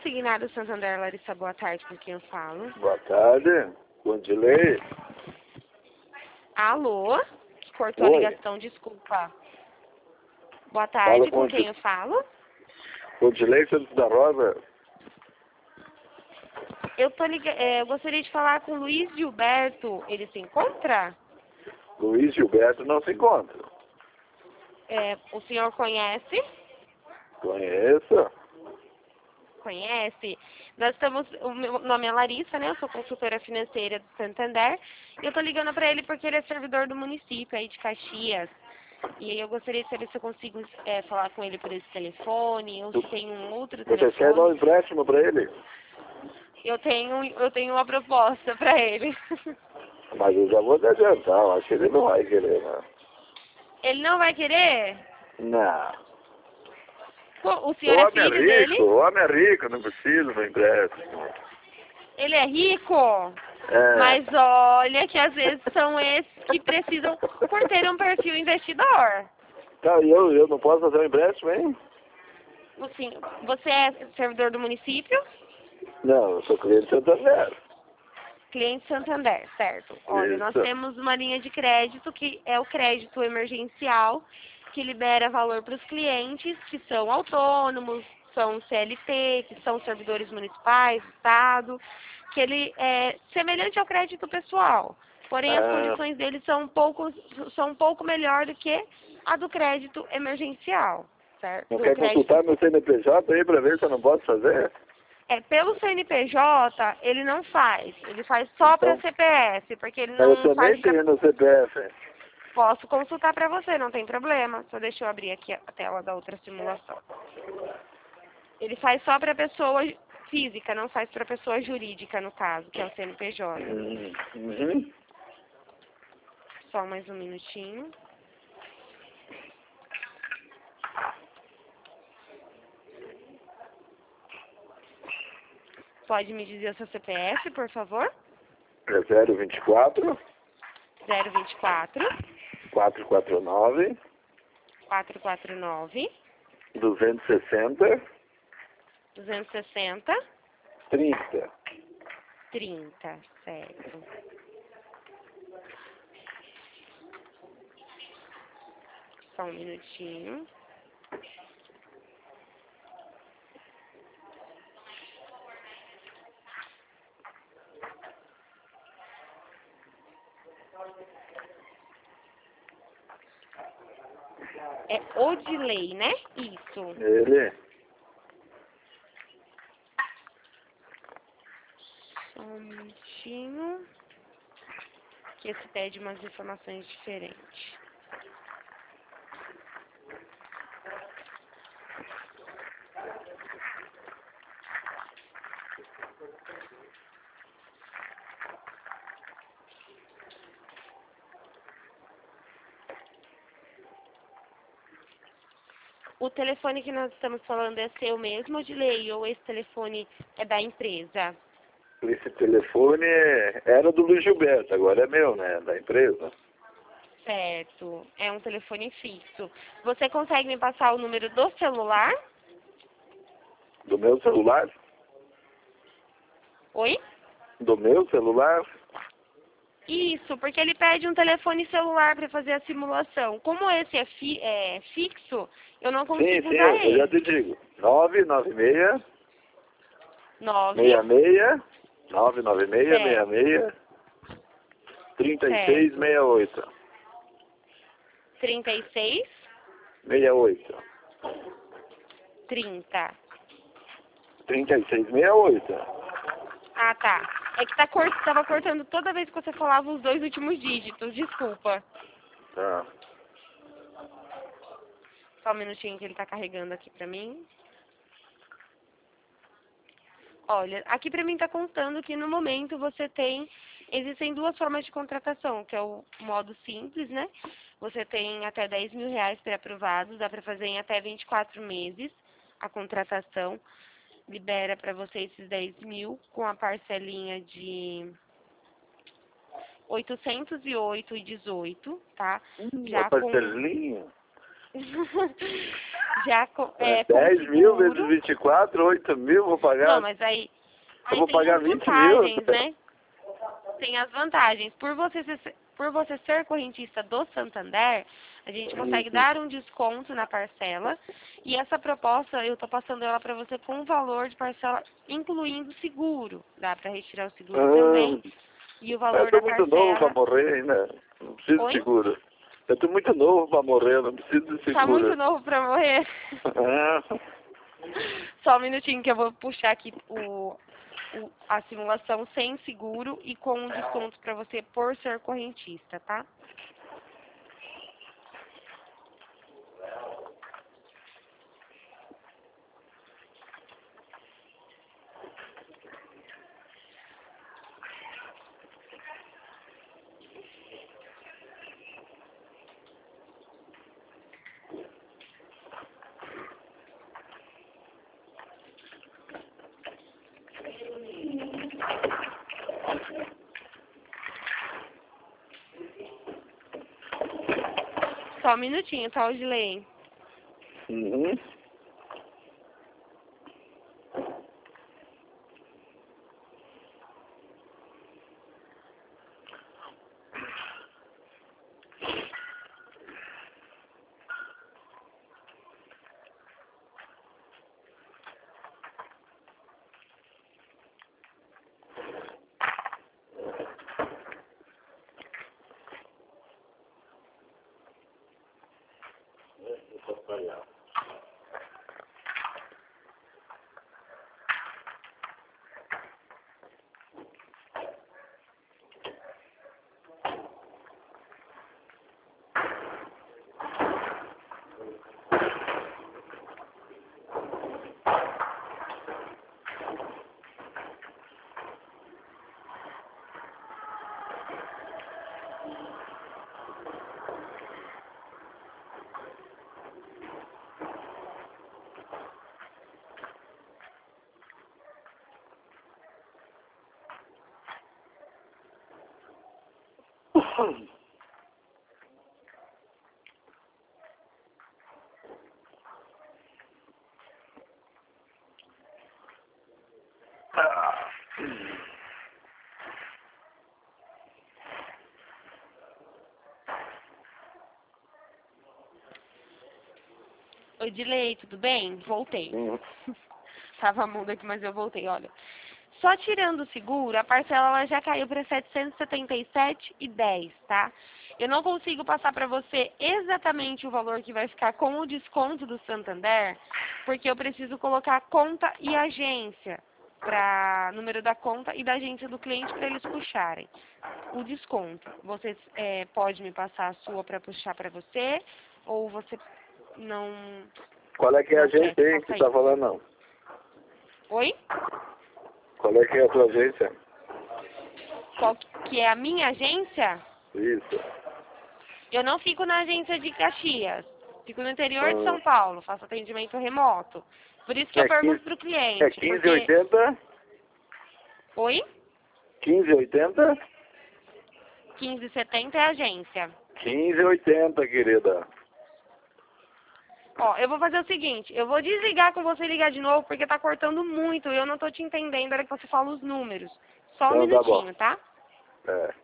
Consignado Santander, Larissa, boa tarde, com quem eu falo? Boa tarde, Condilei. Alô? Cortou a Oi. ligação, desculpa. Boa tarde, com Fala quem eu falo? Condilei Santos da Rosa. Eu gostaria de falar com o Luiz Gilberto. Ele se encontra? Luiz Gilberto não se encontra. O senhor conhece? Conheço. Conhece? O meu nome é Larissa, né? Eu sou consultora financeira do Santander. E eu tô ligando para ele porque ele é servidor do município aí de Caxias. E aí eu gostaria de saber se eu consigo falar com ele por esse telefone ou se tem um outro Você quer dar um telefone. empréstimo para ele? Eu tenho uma proposta para ele. Mas eu já vou te adiantar, eu acho que ele não vai querer, né? Ele não vai querer? Não. Pô, o O senhor é homem é filho dele? rico, o homem é rico, não precisa do empréstimo. Ele é rico? É. Mas olha que às vezes são esses que precisam por ter um perfil investidor. Tá, e eu não posso fazer um empréstimo, hein? Assim, você é servidor do município? Não, eu sou cliente de Santander. Cliente Santander, certo. Olha, nós Isso. temos uma linha de crédito que é o crédito emergencial, que libera valor para os clientes que são autônomos, são CLT, que são servidores municipais, Estado, que ele é semelhante ao crédito pessoal. Porém, as Ah, condições dele são um pouco melhor do que a do crédito emergencial, certo? não Do quer crédito. consultar meu CNPJ aí para ver se eu não posso fazer? Pelo CNPJ, ele não faz. Ele faz só para Então, CPF, porque ele mas eu não faz também tenho no CPF. Posso consultar para você, não tem problema. Só deixa eu abrir aqui a tela da outra simulação. Ele faz só para pessoa física, não faz para pessoa jurídica, no caso, que é o CNPJ. Uhum. Só mais um minutinho. Pode me dizer o seu CPF, por favor? É 024 024 449 449 260 260 30. 30, certo. Só um minutinho. É Odilei, né? Isso. Ele? Só um minutinho. Que esse pede umas informações diferentes. O telefone que nós estamos falando é seu mesmo, Odilei, ou esse telefone é da empresa? Esse telefone era do Luiz Gilberto, agora é meu, né? Da empresa. Certo. É um telefone fixo. Você consegue me passar o número do celular? Do meu celular? Oi? Do meu celular? Isso, porque ele pede um telefone celular para fazer a simulação. Como esse é fixo, eu não Sim, consigo sim, usar eu já ele. te digo. 996 9, 66 996 certo, 66 36 certo. 68. 36, 68. 30. 36 68. Ah, tá. É que tava cortando toda vez que você falava os dois últimos dígitos, desculpa. Tá. Só um minutinho que ele tá carregando aqui pra mim. Olha, aqui pra mim tá contando que no momento existem duas formas de contratação, que é o modo simples, né? Você tem até 10 mil reais pré-aprovados, dá pra fazer em até 24 meses a contratação. Libera pra você esses 10 mil com a parcelinha de 808,18, tá? A Já com parcelinha? Já com 10 mil vezes seguro. 24, 8 mil vou pagar. Não, mas aí Eu vou tem pagar as 20 vantagens, mil. né? Tem as vantagens. Por você ser correntista do Santander, a gente consegue dar um desconto na parcela. E essa proposta, eu tô passando ela para você com o valor de parcela, incluindo seguro. Dá para retirar o seguro também. E o Eu valor tô da muito parcela... novo pra morrer ainda. Não preciso de Oi? seguro. Eu tô muito novo pra morrer, não preciso de seguro. Tá muito novo para morrer. É. Só um minutinho que eu vou puxar aqui a simulação sem seguro e com um desconto para você por ser correntista, tá? Só um minutinho, tá, Odilei? Uhum. Odilei, tudo bem? Voltei. Uhum. Tava mudo aqui, mas eu voltei, olha. Só tirando o seguro, a parcela ela já caiu para 777,10, tá? Eu não consigo passar para você exatamente o valor que vai ficar com o desconto do Santander, porque eu preciso colocar conta e agência, para número da conta e da agência do cliente para eles puxarem o desconto. Você pode me passar a sua para puxar para você, ou você não... Qual é que é a Não quer agência que aí faça que tá isso. falando não? Oi? Qual é que é a tua agência? Qual que é a minha agência? Isso. Eu não fico na agência de Caxias. Fico no interior de Ah, São Paulo. Faço atendimento remoto. Por isso que eu é 15, pergunto pro cliente. é Porque... 1580? Oi? 1580? 1570 é a agência. 1580, querida. Ó, eu vou fazer o seguinte. Eu vou desligar com você ligar de novo porque tá cortando muito. E eu não tô te entendendo na hora que você fala os números. Só um Então tá bom. minutinho, tá? É.